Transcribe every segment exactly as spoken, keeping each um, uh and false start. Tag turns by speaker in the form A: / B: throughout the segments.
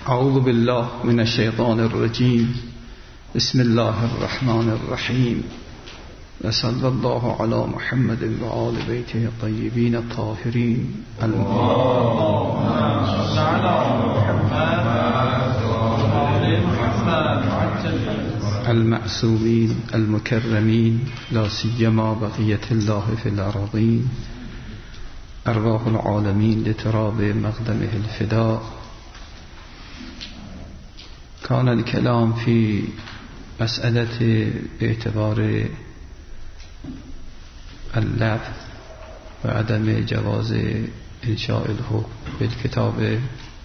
A: اعوذ بالله من الشیطان الرجیم. بسم الله الرحمن الرحیم و صلی الله علی محمد و آل بیته الطیبین الطاهرین المعصومین المکرمین لا سیما بقیة الله فی الارضین ارواح العالمین لتراب مقدمه الفداء. كان الكلام في مسألة باعتبار اللفظ وعدم جواز إنشاء الحكم بالكتاب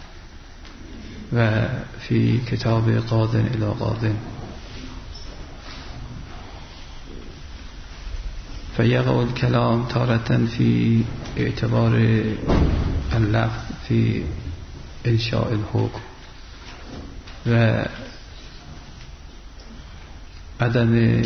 A: وفي كتاب قاض إلى قاض، فيقع الكلام تارة في اعتبار اللفظ في إنشاء الحكم و عدم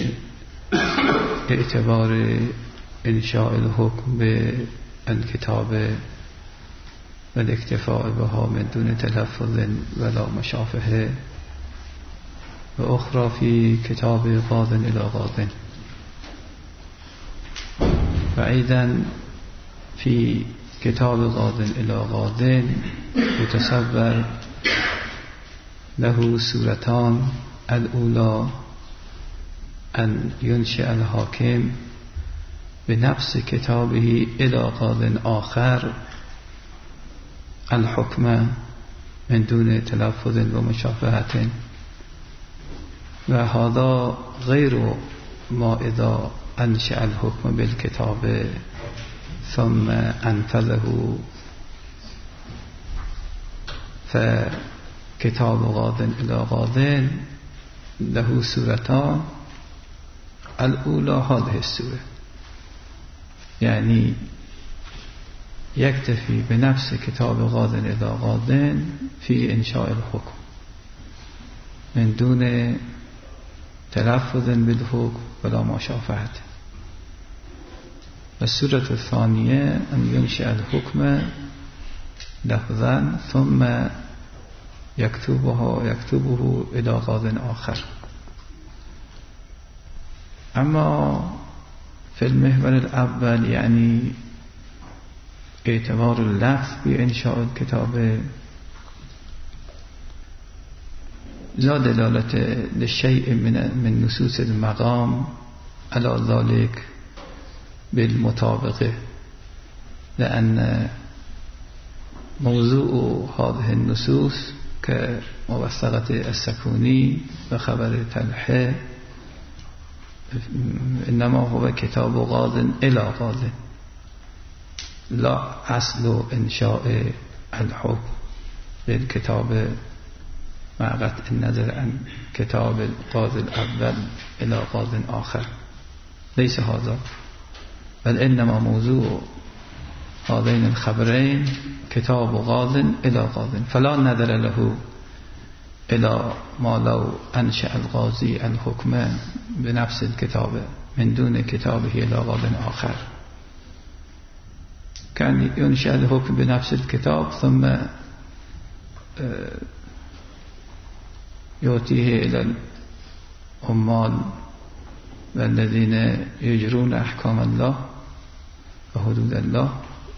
A: اعتبار انشاء الحكم بالكتاب و الاکتفاء بها من دون تلفظ ولا مشافهه، و اخرى في كتاب قاض الى قاض. و ايضا في كتاب قاض الى قاض يتصور له صورتان: الأولى أن ينشئ الحاكم بنفس كتابه إلى قاض آخر الحكم من دون تلفظ ومشافهة، وهذا غير ما إذا أنشأ الحكم بالكتاب ثم أنفذه. ف كتاب قاض إلى قاض له سورتان: الأولى هذه السورة، يعني يكتفي بنفس كتاب قاض إلى قاض في إنشاء الحكم من دون تلفظ بالحكم ولا مشافهة. والسورة الثانية أن ينشئ الحكم لفظا ثم يكتبه يكتبه إلى قاض آخر. أما في المحور الأول يعني اعتبار اللفظ بإنشاء الكتاب لا دلالة لشيء من من نصوص المقام على ذلك بالمطابقة، لأن موضوع هذه النصوص كموثقة السكوني وخبر تلحة إنما هو كتاب قاض إلى قاض، لا أصل إنشاء الحكم بالكتاب مع قطع النظر عن كتاب القاضي الأول إلى قاض آخر، ليس هذا، بل إنما موضوع هذين الخبرين كتاب قاض إلى قاض، فلا نظر له إلى ما لو أنشأ القاضي الحكم بنفس الكتاب من دون كتابه إلى قاض آخر. كان ينشأ الحكم بنفس الكتاب ثم يؤتيه إلى العمال والذين يجرون أحكام الله وحدود الله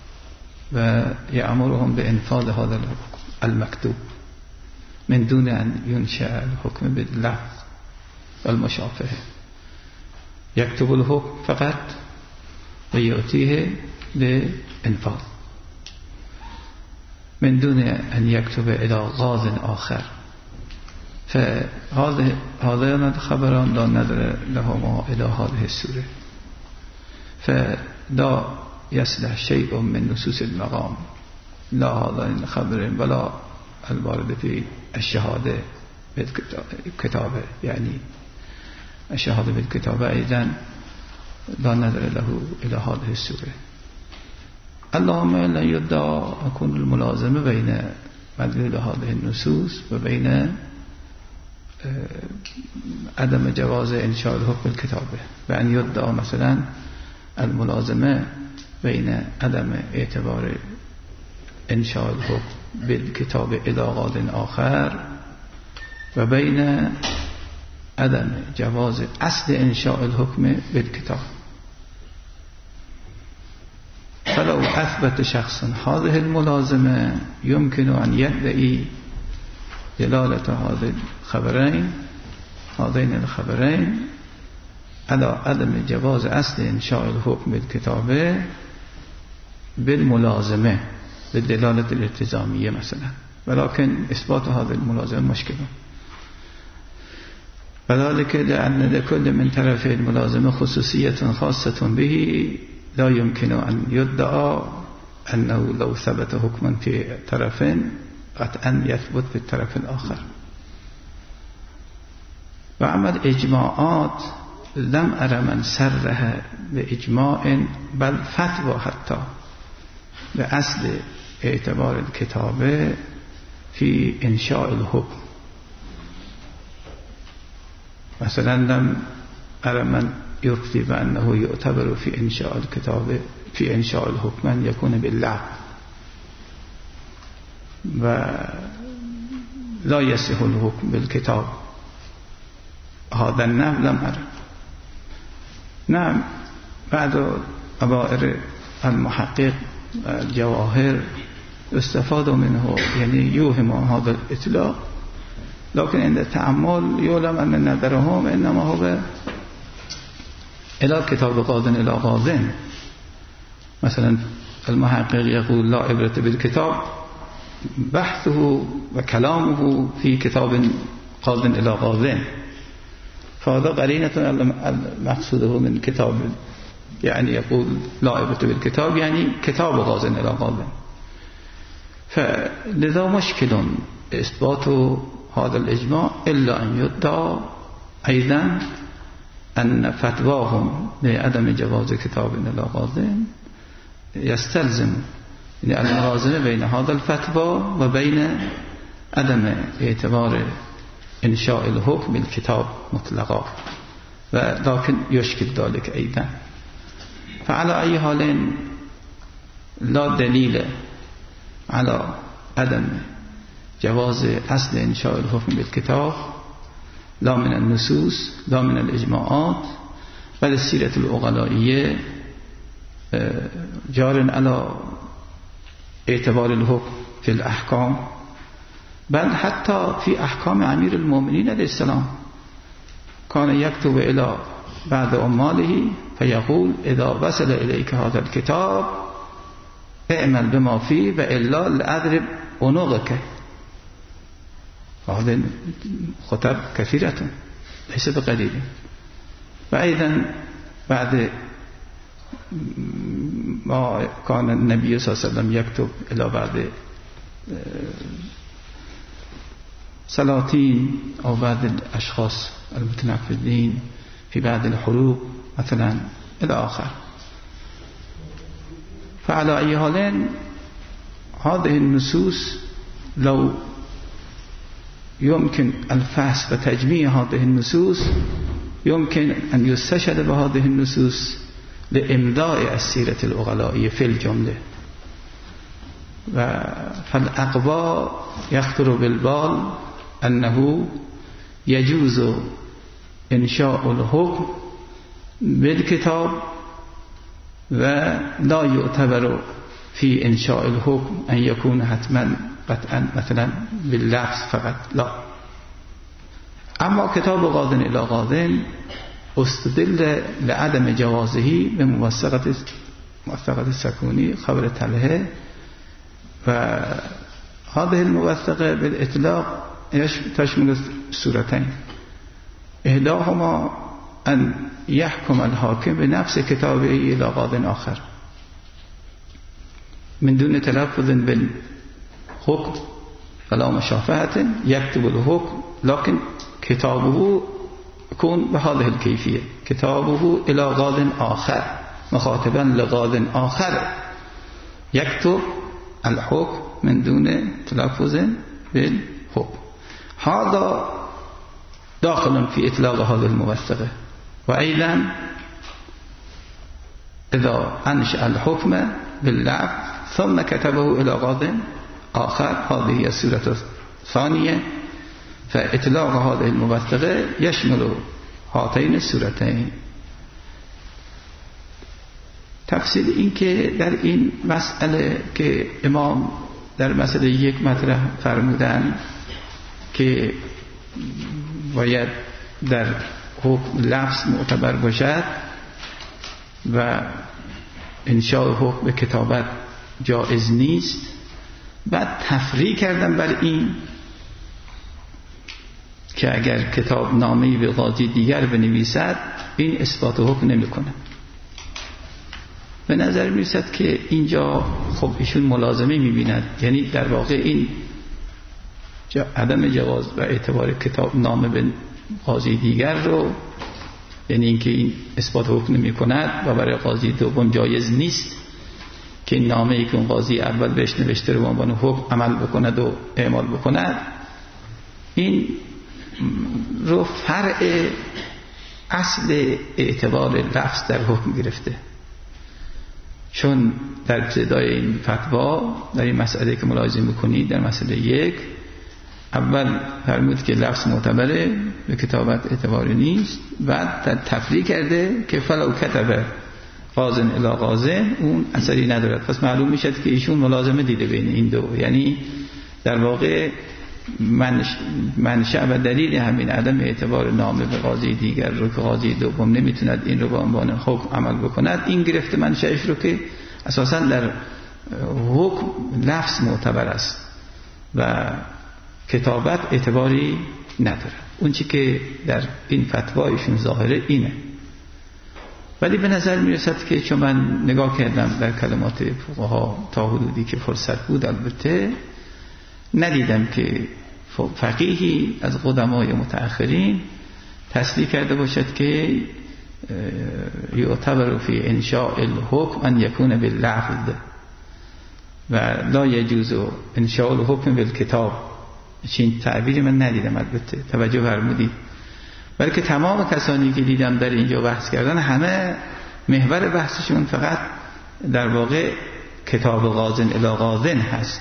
A: ويأمرهم بإنفاذ هذا الحكم المكتوب من دون أن ينشأ الحكم باللفظ والمشافهة. يكتب الحكم فقط ويؤتيه لإنفاذ من دون أن يكتب إلى قاض آخر. فهذا هذان الخبران لا نظر لهما إلى هذه السورة، فلا يصلح شيء من نصوص المقام، لا هذا الخبر ولا الوارد في الشهادة بالكتابة، يعني الشهادة بالكتابة أيضا لا نظر له إلى هذه السورة. اللهم لا يدعى أكون الملازمة بين مدلول هذه النصوص وبين عدم جواز إنشاء الحكم بالكتابة، بأن يدعى مثلا الملازمة بين عدم اعتبار انشاء الحكم بالكتاب إلى قاضٍ آخر و بین عدم جواز اصل انشاء الحكم بالكتاب. فلو اثبت شخص هذه الملازمه يمكن ان يدعي دلالة هذين الخبرين هذين الخبرين على عدم جواز اصل انشاء الحكم بالكتابه بالملازمه بالدلالة الالتزامية مثلا، ولكن اثبات هذه الملازمه مشكل، وذلك لأن لكل من طرفي الملازمه خصوصية خاصة به لا يمكن أن يدعى أنه لو ثبت حكما في طرف قطعا يثبت في الطرف الآخر. وأما الإجماعات لم أرى من سرها بإجماع بل فتوى حتى بأصل اعتبار الكتابة في إنشاء الحكم. مثلا لم أرى من يفتي بأنه يعتبر في إنشاء الكتاب في إنشاء الحكم أن يكون باللعب ولا يصح الحكم بالكتاب، هذا النوع لم أرى. نعم بعد أبائر المحقق الجواهر استفادوا منه، يعني يوهم هذا الإطلاق، لكن عند التأمل يعلم أن نظرهم إنما هو إلى كتاب قاضٍ إلى قاضٍ. مثلا المحقق يقول لا عبرة بالكتاب، بحثه وكلامه في كتاب قاضٍ إلى قاضٍ، فهذا قرينة المقصوده من كتاب، يعني يقول لا عبرة بالكتاب يعني كتاب قاضٍ إلى قاضٍ. فلذا مشكل إثبات هذا الإجماع إلا أن يدعى أيضا أن فتواهم بعدم جواز كتاب إلى قاضٍ يستلزم يعني الملازمة بين هذا الفتوى وبين عدم اعتبار إنشاء الحكم بالكتاب مطلقا، ولكن يشكل ذلك أيضا. فعلى أي حال لا دليل على عدم جواز أصل إنشاء الحكم بالكتاب لا من النصوص لا من الإجماعات، بل السيرة العقلائية جار على اعتبار الحكم في الأحكام، بل حتى في أحكام أمير المؤمنين عليه السلام كان يكتب إلى بعض عماله فيقول إذا وصل إليك هذا الكتاب اعمل بما فيه وإلا لأضرب عنقك. هذه خطب كثيرة ليس بقليل. وأيضا بعد ما كان النبي صلى الله عليه وسلم يكتب إلى بعض سلاطين أو بعض الأشخاص المتنفذين في بعض الحروب مثلا إلى آخر. فعلى أي حال هذه النصوص لو يمكن الفحص وتجميع هذه النصوص يمكن أن يستشهد بهذه النصوص لإمضاء السيرة العقلائية في الجملة. فالأقوى يخطر بالبال أنه يجوز إنشاء الحكم بالكتاب ولا يعتبر في إنشاء الحكم أن يكون حتما قطعا مثلا باللفظ فقط، لا. أما كتاب قاضٍ إلى قاضٍ استدل لعدم جوازه بموثقة موثقة السكوني خبر طلحة، وهذه الموثقة بالإطلاق تشمل سورتين، إحداهما أن يحكم الحاكم بنفس كتابه إلى قاضٍ آخر من دون تلفظ بالحكم ولا مشافهة، يكتب الحكم لكن كتابه يكون بهذه الكيفية، كتابه إلى قاضٍ آخر مخاطبا لقاضٍ آخر يكتب الحكم من دون تلفظ بالحكم. هذا داخل في إطلاق هذه الموثقة. وأيضا إذا أنشأ الحكم باللعب ثم كتبه الى قاضٍ آخر هذه السورة الثانية فاطلاق هذه الموثقه يشمل هاتین السورتين. تفصیل این که در این مسئله که امام در مسئله یک مطرح فرمودن که باید در حکم لفظ معتبر باشد و انشاء حکم به کتابت جائز نیست، بعد تفریع کردن بر این که اگر کتاب نامه‌ای به قاضی دیگر بنویسد این اثبات حکم نمی‌کنه. به نظر میرسد که اینجا خب ایشون ملازمه می‌بیند، یعنی در واقع این عدم جواز و اعتبار کتاب نامه به قاضی دیگر رو، یعنی اینکه این اثبات حکم نمی‌کند و برای قاضی دوم جایز نیست که این نامه‌ای که اون قاضی اول بهش نوشته رو به عنوان حکم عمل بکند و اعمال بکند، این رو فرع اصل اعتبار لفظ در حکم گرفته. چون در ابتدای این فتوا در این مسئله که ملاحظه میکنید در مسئله یک اول فرمود که لفظ معتبره به کتابت اعتباری نیست، بعد تفریع کرده که فلو کتب قاضٍ الی قاضٍ اون اثری ندارد. پس معلوم میشد که ایشون ملازمه دیده بین این دو، یعنی در واقع منشأ و دلیل همین عدم اعتبار نامه به قاضی دیگر رو که قاضی دوم نمیتوند این رو به عنوان حکم عمل بکند، این گرفته منشأش رو که اساسا در حکم لفظ معتبر است و کتابت اعتباری نداره. اون چی که در این فتوایشون ظاهره اینه. ولی به نظر میرسد که چون من نگاه کردم در کلمات فقها تا حدودی که فرصت بود، البته ندیدم که فقیهی از قدمای متأخرین تصریح کرده باشد که یعتبر فی انشاء الحکم ان یکون باللفظ و لا یجوز انشاء الحکم بالکتاب. چین تعبیری من ندیدم، البته توجه فرمودید. بلکه تمام کسانی که دیدم در اینجا بحث کردن همه محور بحثشون فقط در واقع کتاب قاضٍ الی قاضٍ هست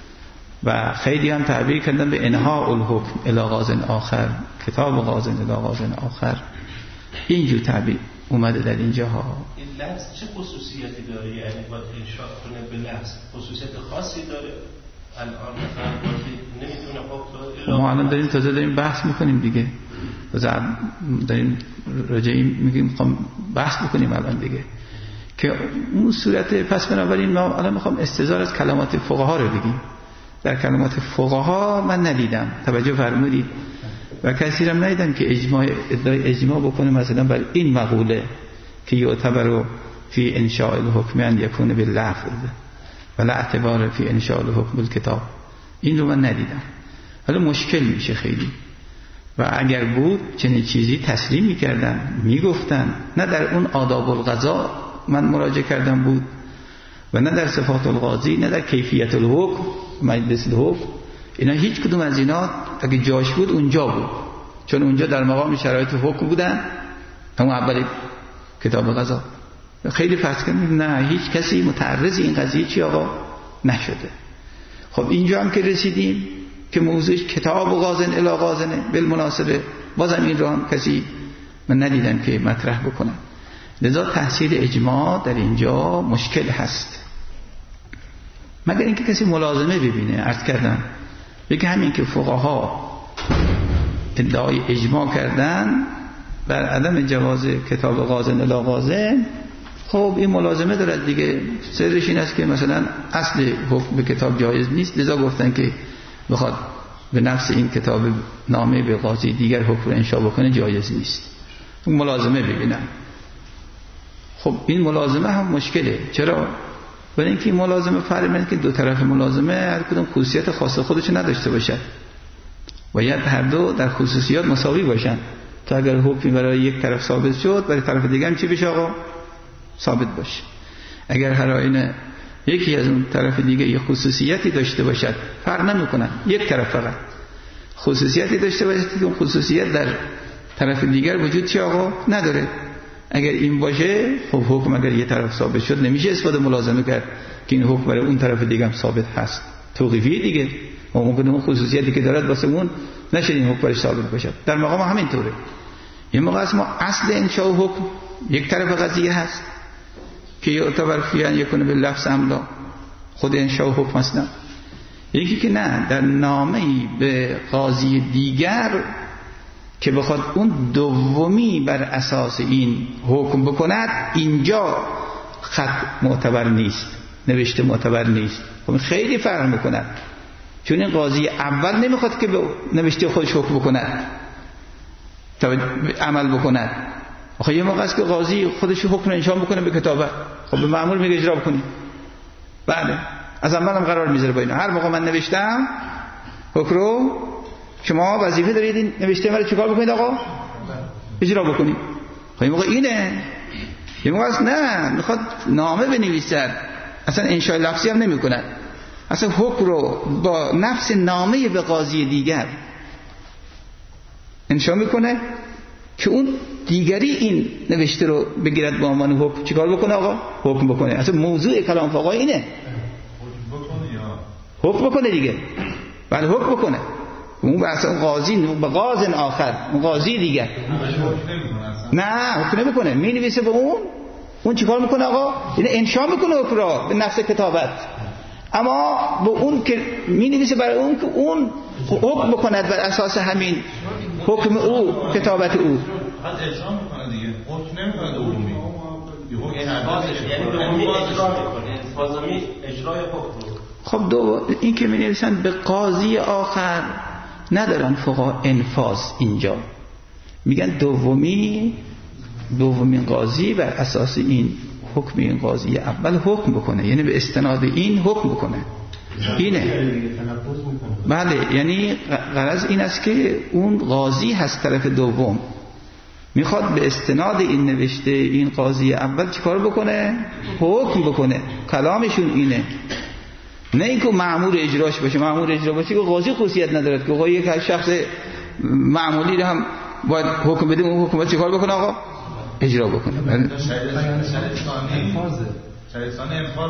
A: و خیلی هم تعبیر کردن به انهاء الحکم الی قاضٍ آخر، کتاب قاضٍ الی قاضٍ آخر. اینجور تعبیر اومده در اینجا ها.
B: این لفظ چه خصوصیتی داره؟ یعنی باید انشاء کنه به لفظ خصوصیت خاصی داره؟ الان مثلا نمیتونه حکم
A: ما الان داریم تازه داریم بحث میکنیم دیگه، تازه داریم راجعی میگیم میخوام بحث بکنیم الان دیگه که اون صورت. پس بنابراین ما الان میخوام استظهار از کلمات فقها رو بگیم. در کلمات فقها من ندیدم، توجه فرمودید، و کسی هم ندیدم که اجماع ادعای اجماع بکنه مثلا بر این مقوله که یعتبر فی انشاء الحکم ان یکون باللفظ ولا اعتبار فی انشاء الحکم بالکتاب. این رو من ندیدم. حالا مشکل میشه خیلی، و اگر بود چنین چیزی تسلیم میکردن میگفتن. نه در اون آداب القضا من مراجعه کردم بود و نه در صفات القاضی، نه در کیفیت الحکم مجلس الحکم. اینا هیچ کدوم از اینا اگه جاش بود اونجا بود، چون اونجا در مقام شرایط حکم بودن، همون اول کتاب قضا. خیلی فرض کنیم نه هیچ کسی متعرض این قضیه چی آقا نشده. خب اینجا هم که رسیدیم که موضوعش کتاب قاضٍ الی قاضٍ بالمناسبه، بازم این رو هم کسی من ندیدم که مطرح بکنن. لذا تحصیل اجماع در اینجا مشکل هست، مگر اینکه کسی ملازمه ببینه. عرض کردم بگه همین که فقها ادعای اجماع کردن بر عدم جواز کتاب قاضٍ الی قاضٍ، خب این ملازمه دارد دیگه. سرش این است که مثلا اصل حکم به کتاب جایز نیست، لذا گفتن که بخواد به نفس این کتاب نامه به قاضی دیگر حکم انشاء بکنه جایز نیست. اون ملازمه ببینن. خب این ملازمه هم مشکله. چرا؟ برای اینکه این ملازمه فرمه که دو طرف ملازمه هر کدوم خصوصیت خاص خودش نداشته باشد، باید هر دو در خصوصیات مساوی باشن تا اگر حکمی برای یک طرف ثابت شد برای طرف دیگر هم چی بشه آقا؟ ثابت باشه. اگر هر آینه یکی از اون طرف دیگه یه خصوصیتی داشته باشد، فرق نمیکنه، یک طرف فقط خصوصیتی داشته باشد که اون خصوصیت در طرف دیگر وجود چی آقا نداره، اگر این باشه خب حکم اگر یه طرف ثابت شد نمیشه استفاده ملازمه کرد که این حکم برای اون طرف دیگه هم ثابت هست. توقیفی دیگه ممکنه اون خصوصیتی که دارد واسه اون نشه این حکم برش ثابت بشه. در مقام همینطوره. یه موقع است ما اصل انشاء حکم یک طرف قضیه هست که یعتبر فیان یکونه به لفظ املا خود انشاء حکم است. نه یکی که نه در نامه‌ای به قاضی دیگر که بخواد اون دومی بر اساس این حکم بکند اینجا خط معتبر نیست، نوشته معتبر نیست. خب خیلی فرق میکند، چون این قاضی اول نمیخواد که به نوشته خودش حکم بکند تا عمل بکند. آخه یه موقع است که قاضی خودش حکم انشاء بکنه به کتابت، خب به مأمور میگه اجرا بکنی. بله از اولم قرار میذاره با اینا هر موقع من نوشتم حکم رو شما وظیفه دارید این نوشته من رو چیکار بکنید آقا؟ اجرا بکنید. خب این موقع اینه. یه موقع است نه میخواد نامه بنویسد، اصلا انشاء لفظی هم نمی کند، اصلا حکم رو با نفس نامه به قاضی دیگر انشاء میکنه که اون دیگری این نوشته رو بگیرد به عنوان حکم. چیکار بکنه آقا؟ حکم بکنه. اصلا موضوع کلام فقها اینه، حکم بکنه دیگه. بله حکم بکنه. اون اصلا قاضی به قاضی آخر اون قاضی دیگه نه حکم نمیکنه، می نویسه به اون، اون چیکار میکنه آقا؟ یعنی انشاء میکنه حکم را به نفس کتابت، اما به اون که می نویسه برای اون که اون حکم بکند بر اساس همین حکم او کتابت او.
C: بعد اجرا میکنه دیگه، حکم نمیکنه دومی،
B: یعنی دومی اجرا میکنه، فاضمی اجرای حکم.
A: خب دو این که می نویسن به قاضی آخر ندارن فقها انفاذ، اینجا میگن دومی دومین قاضی بر اساس این حکم این قاضی اول حکم بکنه، یعنی به استناد این حکم بکنه. اینه بله، یعنی غرض این است که اون قاضی هست طرف دوم میخواد به استناد این نوشته این قاضی اول چیکار بکنه؟ حکم بکنه. کلامشون اینه، نه اینکه مأمور اجراش باشه. مأمور اجرا باشه که قاضی خصوصیت ندارد که آقا یک شخص معمولی رو هم باید حکم بده، اون حکم باید چیکار بکنه آقا؟ اجرا بکنه.
C: شریعت ثانی شریعت ثانی انفاذ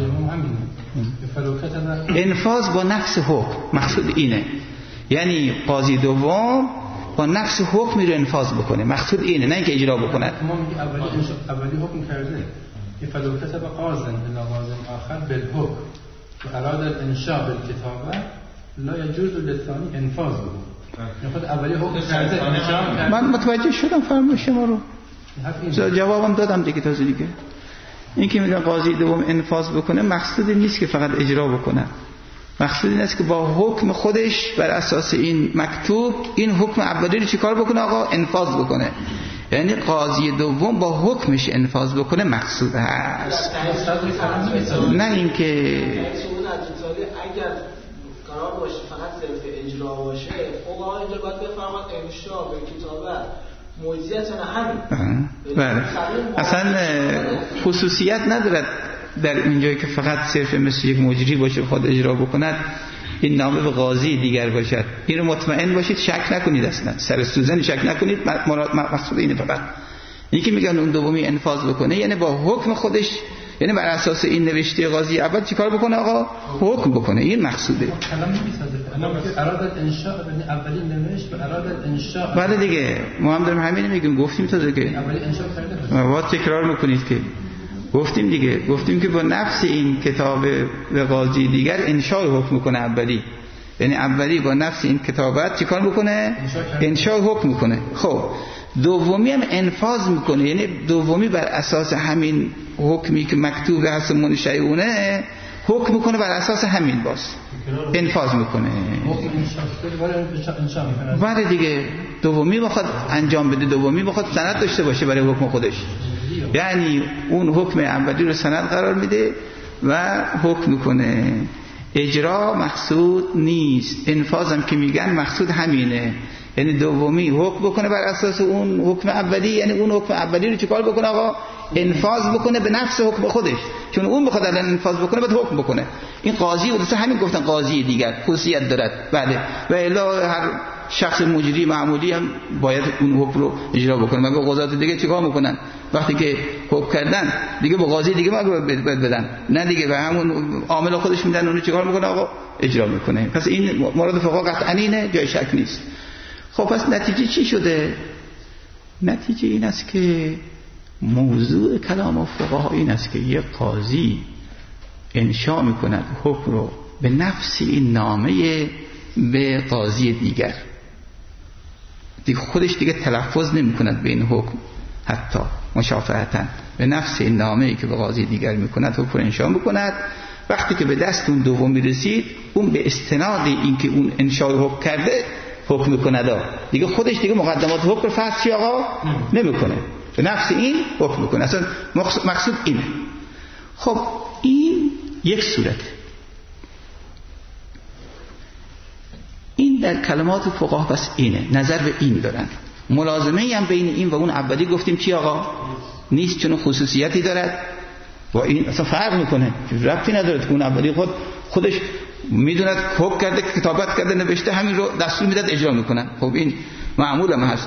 C: داره.
A: انفاذ با نفس حکم، مقصود اینه. یعنی قاضی دوم با نفس حکم رو انفاذ بکنه، مقصود اینه، نه اینکه اجرا بکنه.
D: ما میگیم اولی اولی حکم کرده که فلو کتب قاضی الی قاضی آخر بالحکم و اراد الانشاء بالکتابه لا یجوز للثانی انفاذ بکنه. میخواد اولی حکم کرده.
A: من متوجه شدم فرمایش شما رو، جوابم دادم دیگه. تازه دیگه این که میگن قاضی دوم انفاذ بکنه مقصود نیست که فقط اجرا بکنه، مقصود این است که با حکم خودش بر اساس این مکتوب این حکم اولی رو چیکار بکنه آقا؟ انفاذ بکنه. یعنی قاضی دوم با حکمش انفاذ بکنه مقصود هست، نه اینکه
E: اگر قرار باشه فقط صرف اجرا باشه فقها اینجا باید بفرماد انشاء به کتابه موجزیت همین.
A: بله اصلا خصوصیت ندارد در اینجایی که فقط صرف مثل یک مجری باشه خود اجرا بکند این نامه به قاضی دیگر باشد. این رو مطمئن باشید، شک نکنید، اصلا سر سوزن شک نکنید. مقصود اینه فقط این که میگن اون دومی انفاذ بکنه یعنی با حکم خودش، یعنی بر اساس این نوشته قاضی اول چیکار بکنه آقا؟ حکم بکنه. این مقصوده.
D: کلام نمیسازه. اراد انشاء یعنی اولی نوشت و اراد انشاء.
A: بله دیگه ما هم داریم همین میگیم، گفتیم تا دیگه
D: اولی انشاء کرده.
A: ما تکرار میکنید که گفتیم دیگه، گفتیم که با نفس این کتاب به قاضی دیگر انشاء حکم کنه اولی، یعنی اولی با نفس این کتابت چیکار میکنه؟ انشاء حکم میکنه. خب دومی هم انفاذ میکنه، یعنی دومی بر اساس همین حکمی که مکتوب هست منشئونه حکم میکنه بر اساس همین باز انفاذ میکنه. بله دیگه دومی بخواد انجام بده، دومی بخواد سند داشته باشه برای حکم خودش، یعنی اون حکم اولی رو سند قرار میده و حکم میکنه. اجرا مقصود نیست، انفاذ هم که میگن مقصود همینه، یعنی دومی حکم بکنه بر اساس اون حکم اولی، یعنی اون حکم اولی رو چیکار بکنه آقا؟ انفاذ بکنه به نفس حکم خودش، چون اون بخواد الان انفاذ بکنه باید حکم بکنه. این قاضی و دوست همین گفتن قاضی دیگر خصوصیت دارد. بله و الا هر شخص مجری معمولی هم باید اون حکم رو اجرا بکنه. مگه قضات دیگه چیکار میکنن وقتی که حکم کردن دیگه به قاضی دیگه مگه بدن؟ نه دیگه، به همون عامل خودش میدن، اون چیکار میکنه؟ آقا اجرا میکنه. پس این مورد فقها قطعا اینه، جای شک نیست. خب پس نتیجه چی شده؟ نتیجه این است که موضوع کلام فقها این است که یک قاضی انشاء میکند حکم رو به نفس این نامه به قاضی دیگر، دیگه خودش دیگه تلفظ نمیکند به این حکم، حتی مشافهتاً به نفس این نامه‌ای که به قاضی دیگر میکند حکم رو انشاء میکند. وقتی که به دست اون دومی رسید، اون به استناد این که اون انشاء حکم کرده حکم میکند، دیگه خودش دیگه مقدمات حکم رو فصل آقا نمیکنه، به نفس این حکم میکنه. اصلا مقصود اینه. خب این یک صورت. این در کلمات فقها بس اینه، نظر به این دارن. ملازمه ای هم بین این و اون اولی گفتیم چی آقا؟ نیست، چون خصوصیتی دارد و این اصلا فرق میکنه، ربطی نداره که اون اولی خود خودش میدوند حکم کرده، کتابت کرده، نوشته، همین رو دستور میداد اجرا میکنن. خب این معمول هم هست.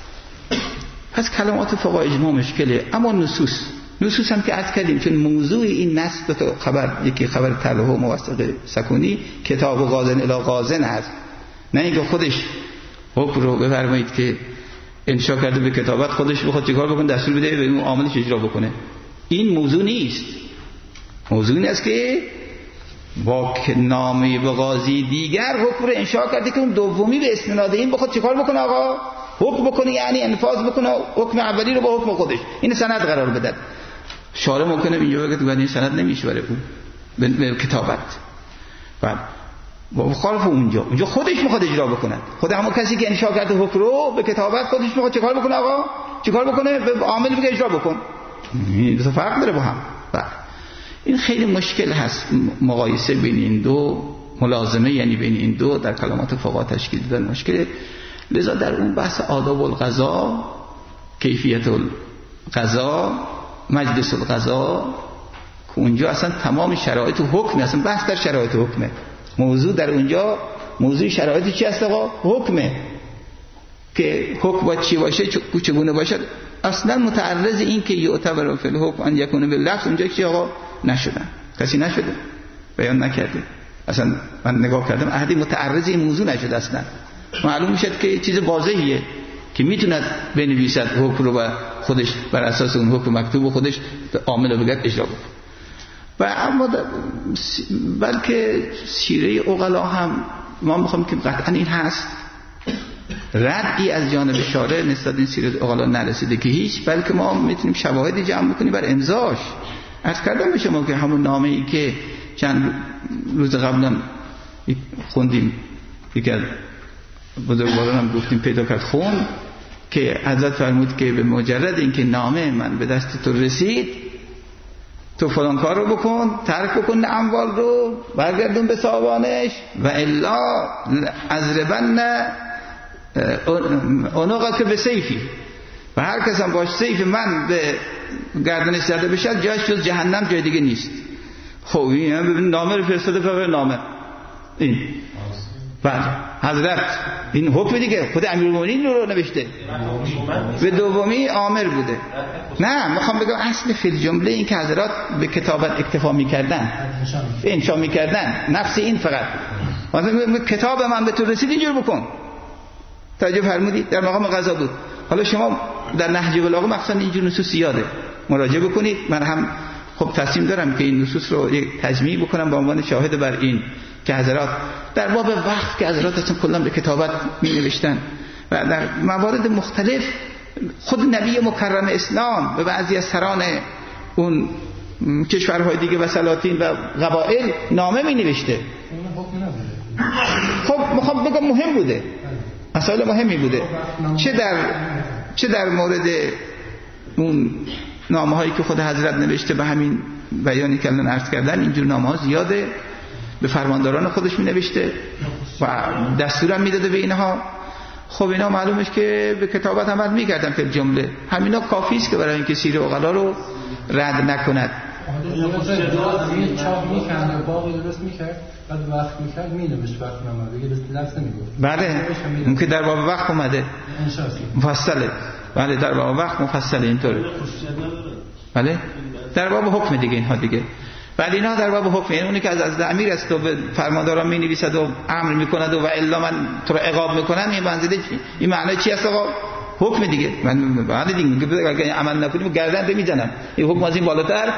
A: پس کلمات فقها اجماع مشکله. اما نصوص نصوص هم که عرض کردیم، چون موضوع این نص دو تا خبر، یکی خبر تله و موثق سکونی، کتاب و غازن الی غازن هست، نه اینکه خودش حکم رو بفرمایید که انشاء کرده به کتابت، خودش بخواد چیکار بکنه، دستور بده به اون عاملش اجرا بکنه. این موضوع نیست. موضوع این است که با نامه به قاضی دیگر حکم رو انشاء کرده که اون دومی به استناد این بخواد چیکار بکنه آقا؟ حکم بکنه، یعنی انفاذ بکنه حکم اولی رو با حکم خودش، این سند قرار بده. شارع ممکنه اینجا بگه تو این سند نمیشه برای اون به کتابت. بعد با مخالف اونجا اونجا خودش میخواد اجرا بکنه. خود همون کسی که انشاء کرده حکم رو به کتابت، خودش میخواد چیکار بکنه آقا؟ چیکار بکنه؟ به عامل بگه اجرا بکن. این دو فرق داره با هم. بعد این خیلی مشکل هست مقایسه بین این دو، ملازمه یعنی بین این دو در کلمات فقها تشکیل دادن مشکله. لذا در اون بحث آداب القضا، کیفیت القضا، مجلس القضا، که اونجا اصلا تمام شرایط حکم، اصلا بحث در شرایط حکمه. موضوع در اونجا موضوع شرایط چی است آقا؟ حکمه. که حکم باید چی باشه، چگونه باشد. اصلا متعرض این که یعتبر فی الحکم ان یکون باللفظ اونجا چی آقا نشدن، کسی نشده، بیان نکرده. اصلا من نگاه کردم احدی متعرض این موضوع نشده. اصلا معلوم میشد که چیز واضحیه که میتوند بنویسد حکم رو و خودش بر اساس اون حکم مکتوب خودش عامل رو بگرد اجرا بکنه. و اما بلکه سیره عقلا هم ما میخوام که قطعا این هست، ردی از جانب شارع نسبت این سیره عقلا نرسیده که هیچ، بلکه ما میتونیم شواهدی جمع بکنیم بر امضاش. عرض کردم به شما که همون نامه ای که چند روز قبلا خوندیم، یکی از بزرگواران هم گفتیم پیدا کرد خون، که حضرت فرمود که به مجرد اینکه نامه من به دست تو رسید، تو فلان کار رو بکن، ترک بکن اموال رو، برگردون به صاحبانش، و الا ازربن اونقا که به سیفی، و هر کس هم باش سیف من به گردنش زده بشد جایش جز جهنم جای دیگه نیست. خب این هم ببین نامه رو فرستاده فقط نامه این بعد حضرت این حکم دیگه خود امیرالمومنین رو نوشته، به دومی عامر بوده. نه میخوام بگم اصل فی الجمله این که حضرات به کتابت اکتفا میکردن، انشا میکردن، نفس این فقط مثلا کتاب من به تو رسید اینجور بکن. توجه فرمودید؟ در مقام قضا بود. حالا شما در نهج بلاغه مخصوصا اینجور نصوص زیاده، مراجعه بکنید. من هم خب تصمیم دارم که این نصوص رو یک تجمیع بکنم به عنوان شاهد بر این که حضرات در باب وقت که حضرات اصلا کلا به کتابت می نوشتن و در موارد مختلف خود نبی مکرم اسلام به بعضی از سران اون کشورهای دیگه و سلاطین و قبایل نامه می نوشته. خب میخوام بگم مهم بوده، مسائل مهمی بوده، چه در چه در مورد اون نامه هایی که خود حضرت نوشته، به همین بیانی که الان عرض کردن اینجور نامه ها زیاده، به فرمانداران خودش می نوشته و دستورم می داده به اینها. خب اینا معلومش که به کتابت عمل می کردن. که جمله همینا کافی است که برای اینکه سیره عقلا رو رد نکند.
D: این چاپ میکنه باقی درست میکرد بعد وقت میکرد مینوشت وقت نماده دیگه لفظ نمیگفت.
A: بله ممکن در باب وقت اومده مفصله. بله در باب وقت مفصله اینطوره. بله در باب حکم دیگه اینها دیگه. ولی اینا در باب حکم، این اونی که از از امیر است و به فرمانداران می نویسد و امر میکند و الا من تو رو عقاب میکنم، این منزله چی؟ این معنی چی است آقا؟ حکم دیگه. من بعد دیگه میگه اگه عمل نکنیم گردن رو میزنم، این حکم از این بالاتر.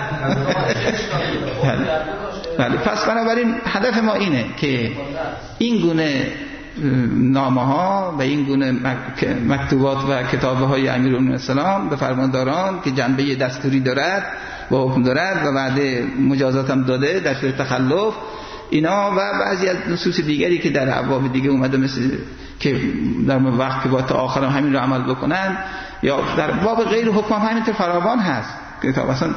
A: بله پس بنابراین هدف ما اینه که این گونه نامه ها و این گونه مکتوبات و کتابه های امیرالمومنین السلام به فرمانداران که جنبه دستوری دارد و حکم دارد و بعد مجازات هم داده در صورت تخلف، اینا و بعضی از نصوص دیگری که در ابواب دیگه اومده مثل که در وقت که با تا آخر هم همین رو عمل بکنن، یا در باب غیر حکم هم همینطور فراوان هست کتاب. اصلا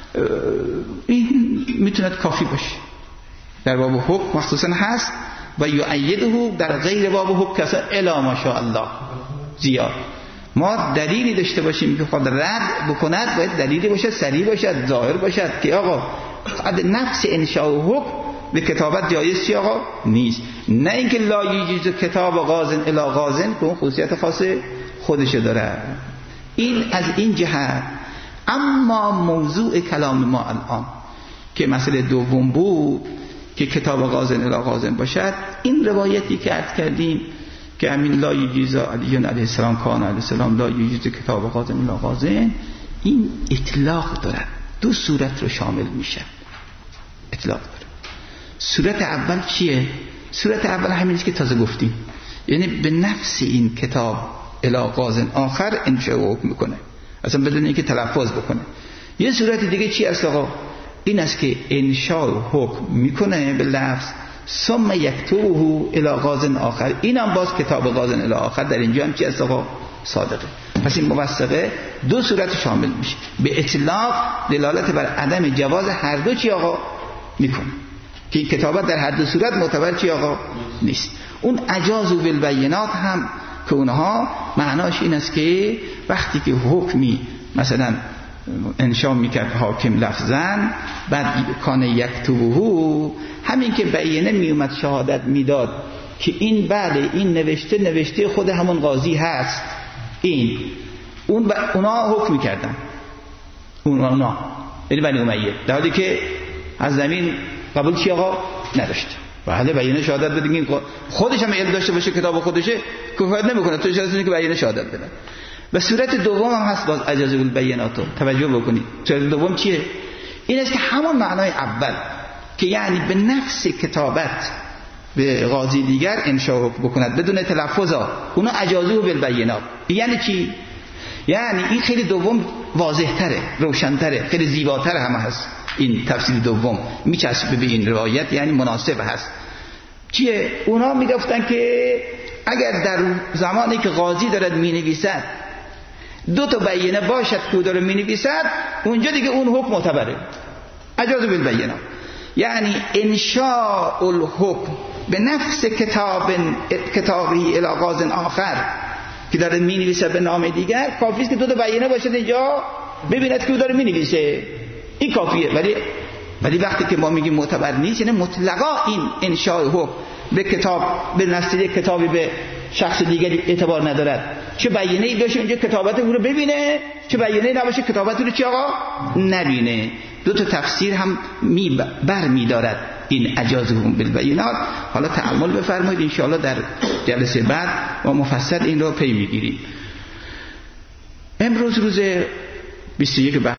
A: این میتونه کافی باشه. در باب حکم مخصوصا هست و یؤیده در غیر باب حکم اصلا الا ماشاءالله زیاد. ما دلیلی داشته باشیم که خود رد بکند، باید دلیلی باشد، صریح باشد، ظاهر باشد که آقا قد نفس انشاء و حکم به کتابت جایز چی آقا؟ نیست. نه اینکه لا یجوز کتاب غازن الی غازن که اون خصوصیت خاص خودش داره. این از این جهت. اما موضوع کلام ما الان که مسئله دوم بود که کتاب غازن الی غازن باشد، این روایتی که عرض کردیم که همین لا یجوز علی علیه السلام کان علیه السلام لا یجوز کتاب غازن الی غازن، این اطلاق دارد، دو صورت رو شامل میشه. اطلاق داره. صورت اول چیه؟ صورت اول همین است که تازه گفتیم، یعنی به نفس این کتاب الی غازن آخر انشاء و حکم میکنه، اصلا بدون اینکه تلفظ بکنه. یه صورت دیگه چی است آقا؟ این است که انشاء و حکم میکنه به لفظ ثم یکتبه الی غازن آخر، اینم باز کتاب غازن الی آخر در اینجا هم چی است آقا؟ صادقه. پس این موثقه دو صورت شامل میشه. به اطلاق دلالت بر عدم جواز هر دو چی آقا میکنه که کتابت در هر دو صورت معتبر چی آقا نیست. اون اجازو بالبینات هم که اونها معناش این است که وقتی که حکمی مثلا انشاء میکرد حاکم لفظن، بعد کان یکتبه، همین که بیینه میومد شهادت میداد که این بله این نوشته نوشته خود همون قاضی هست، این اون اونا حکم میکردن، اونا اونا یعنی بنی امیه، در حالی که از زمین قبول چی آقا نداشت. بله بیینه شهادت بدین خودش هم علم داشته باشه کتاب خودشه کفایت نمیکنه، تو اجازه نیست که بیینه شهادت بده. و صورت دوم هم هست باز اجازه البیناتو، توجه بکنید. صورت دوم چیه؟ این است که همون معنای اول که یعنی به نفس کتابت به قاضی دیگر انشاء بکند بدون تلفظا، اونا اجازه بالبینات. یعنی چی؟ یعنی این خیلی دوم واضح تره، روشن تره، خیلی زیباتر هم هست. این تفسیر دوم میچسبه به این روایت، یعنی مناسب هست. چیه؟ اونا میگفتن که اگر در زمانی که قاضی دارد مینویسد دو تا بیینه باشد که او داره مینویسد، اونجا دیگه اون حکم معتبره، اجازه بالبینات. یعنی انشاء الحکم به نفس کتاب کتابی الی غازن آخر که داره مینویسه به نام دیگر، کافی است که دو تا بیینه باشد اینجا ببیند که او داره مینویسه، این کافیه. ولی ولی وقتی که ما میگیم معتبر نیست، یعنی مطلقا این انشاء حکم به کتاب به نفس کتابی به شخص دیگری اعتبار ندارد. چه بیینه‌ای باشه اونجا کتابت او رو ببینه، چه بیینه‌ای نباشه کتابت او رو چی آقا نبینه. دو تا تفسیر هم می بر می دارد این اجازهم بالبینات. حالا تأمل بفرمایید ان شاء الله در جلسه بعد ما مفصل این رو پی میگیریم. امروز روز بیست و یک